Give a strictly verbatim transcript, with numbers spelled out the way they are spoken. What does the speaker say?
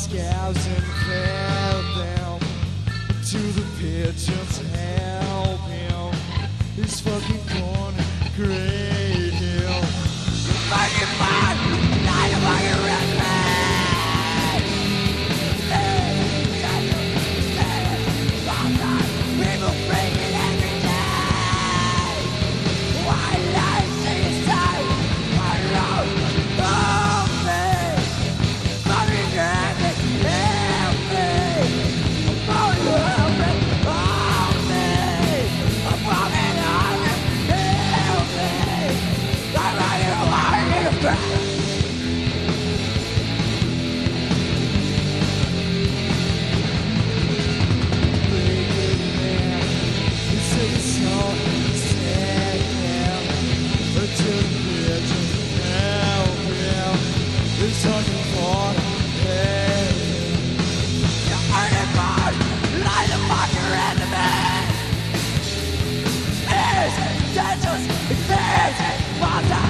scabs and fed them to the pigeons. Help him, he's fucking born great hill. You fucking fuck, not a fucking redman. People bring it every day. Why life seems tight? I know. Help me, fucking help me, help me. I'm going to help me, help me. I'm fucking hungry, help me. I'm running away in the back. Dangerous, it's